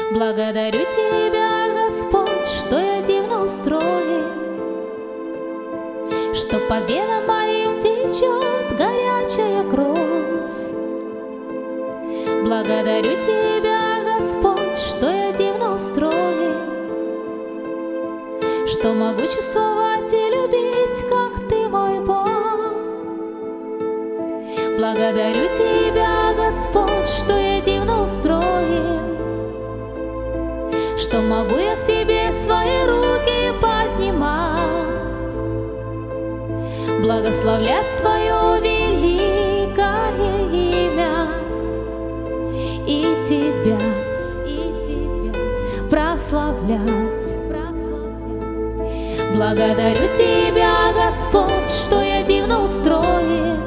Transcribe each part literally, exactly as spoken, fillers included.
Благодарю Тебя, Господь, что я дивно устроен, что по венам моим течет горячая кровь. Благодарю Тебя, Господь, что я дивно устроен, что могу чувствовать и любить, как Ты мой Бог. Благодарю Тебя, Господь, что я дивно устроен, что могу я к Тебе свои руки поднимать, благословлять Твое великое имя и Тебя, и Тебя прославлять. Благодарю Тебя, Господь, что я дивно устроен,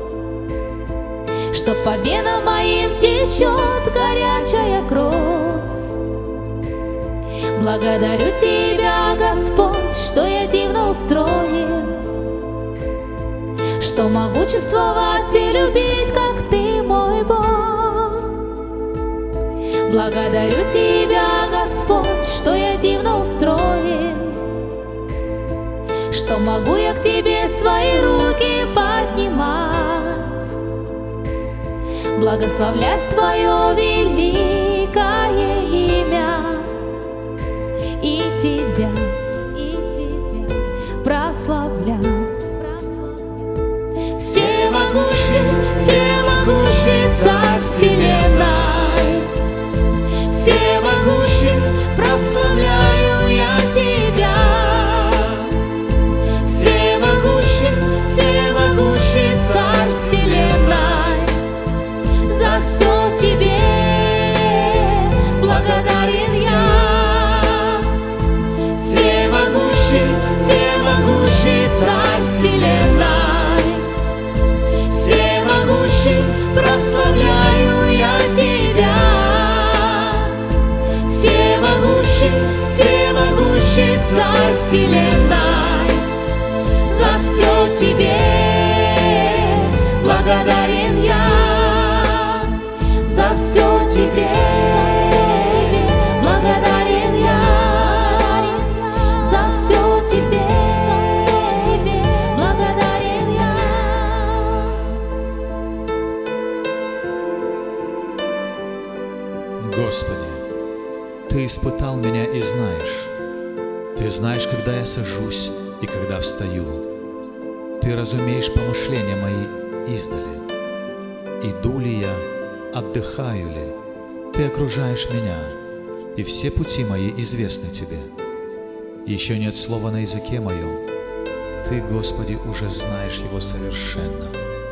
что по венам моим течет горячая кровь. Благодарю Тебя, Господь, что я дивно устроен, что могу чувствовать и любить, как Ты мой Бог. Благодарю Тебя, Господь, что я дивно устроен, что могу я к Тебе свои руки поднимать, благословлять Твое великое имя и Тебя, и Тебя прославлять. Всемогущий, всемогущий Царь вселенной, всемогущий, прославляю я Тебя. Всемогущий, всемогущий Царь вселенной, за все Тебе благодарен я. Всемогущий Царь вселенной, всемогущий, прославляю я Тебя. Всемогущий, всемогущий Царь вселенной, за все Тебе благодарен я. За все Тебе благодарен я. Господи, Ты испытал меня и знаешь. Ты знаешь, когда я сажусь и когда встаю. Ты разумеешь помышления мои издали. Иду ли я, отдыхаю ли, Ты окружаешь меня, и все пути мои известны Тебе. Еще нет слова на языке моем, Ты, Господи, уже знаешь его совершенно.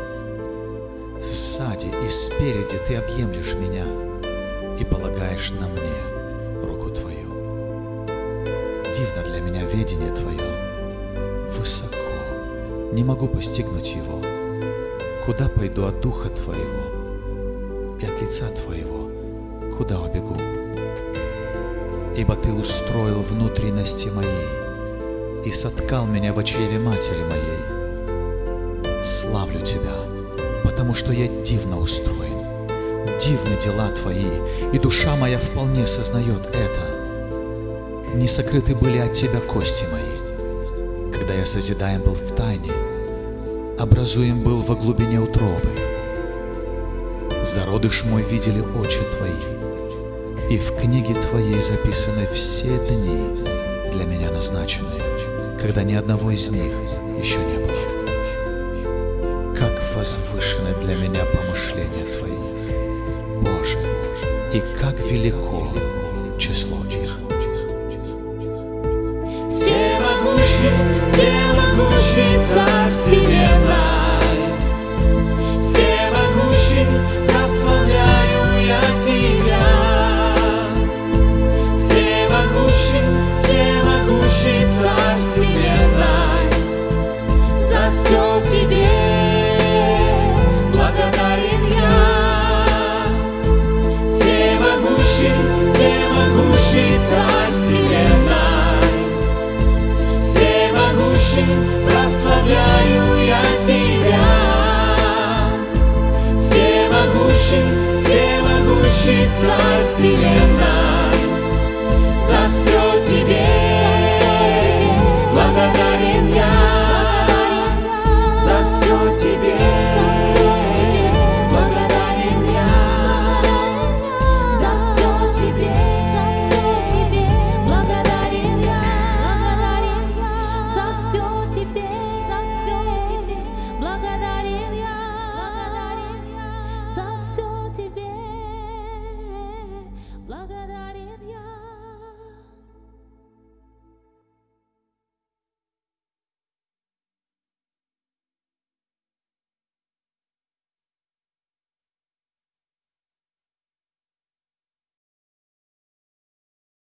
Сзади и спереди Ты объемлешь меня и полагаешь на мне руку Твою. Дивно для меня ведение Твое, высоко, не могу постигнуть его. Куда пойду от Духа Твоего и от лица Твоего, куда убегу? Ибо Ты устроил внутренности мои и соткал меня в чреве матери моей. Славлю Тебя, потому что я дивно устроен. Дивны дела Твои, и душа моя вполне сознает это. Не сокрыты были от Тебя кости мои, когда я созидаем был в тайне, образуем был во глубине утробы. Зародыш мой видели очи Твои, и в книге Твоей записаны все дни для меня назначены, когда ни одного из них еще не было. Как возвышены для меня помышления Твои, Боже, и как велико число их. Всемогущий, всемогущий Царь вселенной, всемогущий, прославляю я Тебя. Всемогущий, всемогущий Царь вселенной, за все Тебе благодарен я. Всемогущий, всемогущий Царь вселенной, всемогущий, прославляю я Тебя. Всемогущий, всемогущий Царь вселенной, Тебе